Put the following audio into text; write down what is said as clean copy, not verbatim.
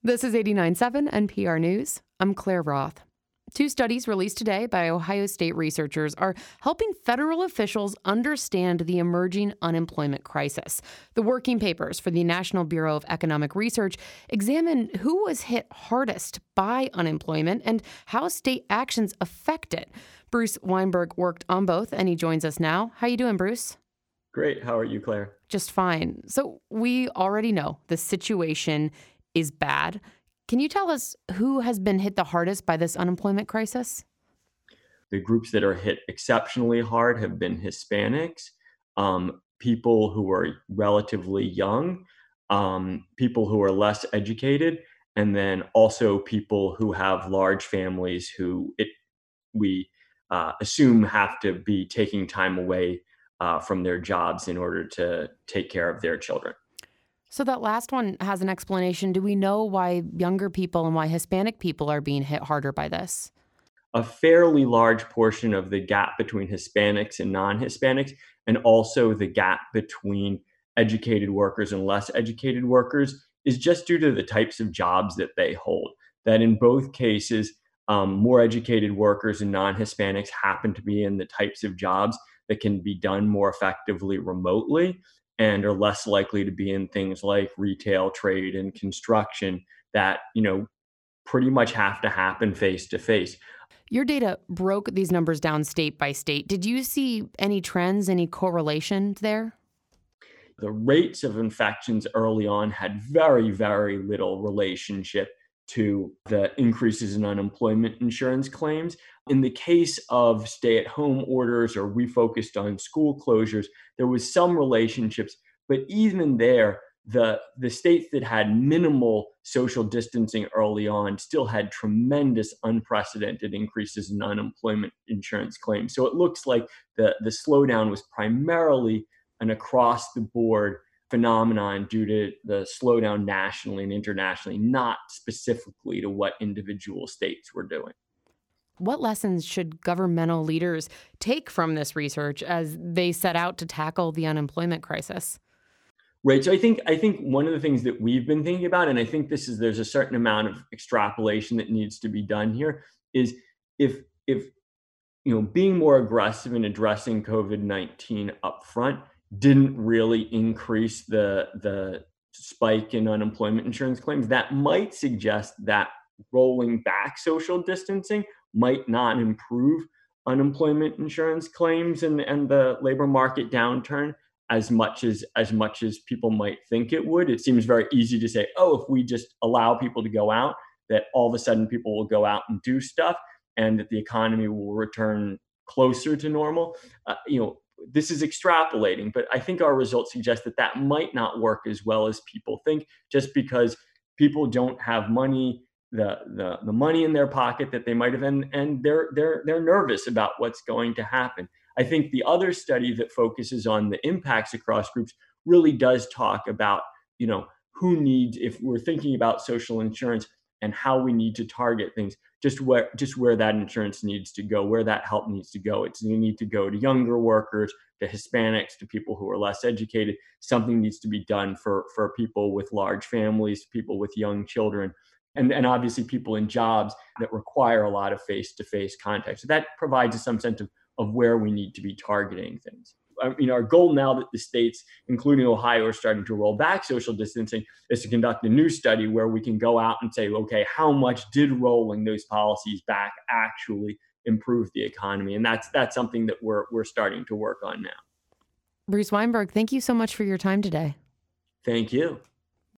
This is 89.7 NPR News. I'm Claire Roth. Two studies released today by Ohio State researchers are helping federal officials understand the emerging unemployment crisis. The working papers for the National Bureau of Economic Research examine who was hit hardest by unemployment and how state actions affect it. Bruce Weinberg worked on both, and he joins us now. How you doing, Bruce? Great. How are you, Claire? Just fine. So we already know the situation is bad. Can you tell us who has been hit the hardest by this unemployment crisis? The groups that are hit exceptionally hard have been Hispanics, people who are relatively young, people who are less educated, and then also people who have large families we assume have to be taking time away from their jobs in order to take care of their children. So that last one has an explanation. Do we know why younger people and why Hispanic people are being hit harder by this? A fairly large portion of the gap between Hispanics and non-Hispanics, and also the gap between educated workers and less educated workers, is just due to the types of jobs that they hold. That in both cases, more educated workers and non-Hispanics happen to be in the types of jobs that can be done more effectively remotely and are less likely to be in things like retail, trade, and construction that, pretty much have to happen face to face. Your data broke these numbers down state by state. Did you see any trends, any correlation there? The rates of infections early on had very, very little relationship to the increases in unemployment insurance claims. In the case of stay-at-home orders, or we focused on school closures, there was some relationships, but even there, the states that had minimal social distancing early on still had tremendous unprecedented increases in unemployment insurance claims. So it looks like the slowdown was primarily an across the board phenomenon due to the slowdown nationally and internationally, not specifically to what individual states were doing. What lessons should governmental leaders take from this research as they set out to tackle the unemployment crisis? Right. So I think one of the things that we've been thinking about, and I think there's a certain amount of extrapolation that needs to be done here, is if being more aggressive in addressing COVID-19 upfront didn't really increase the spike in unemployment insurance claims, that might suggest that rolling back social distancing might not improve unemployment insurance claims and the labor market downturn as much as people might think it would. It seems very easy to say, oh, if we just allow people to go out, that all of a sudden people will go out and do stuff and that the economy will return closer to normal. This is extrapolating, but I think our results suggest that that might not work as well as people think, just because people don't have money, the money in their pocket that they might have, and they're nervous about what's going to happen. I think the other study that focuses on the impacts across groups really does talk about, who needs, if we're thinking about social insurance and how we need to target things, just where that insurance needs to go, where that help needs to go. It's you need to go to younger workers, to Hispanics, to people who are less educated. Something needs to be done for people with large families, people with young children, and obviously people in jobs that require a lot of face-to-face contact. So that provides us some sense of where we need to be targeting things. Our goal now that the states, including Ohio, are starting to roll back social distancing is to conduct a new study where we can go out and say, okay, how much did rolling those policies back actually improve the economy? And that's something that we're starting to work on now. Bruce Weinberg, thank you so much for your time today. Thank you.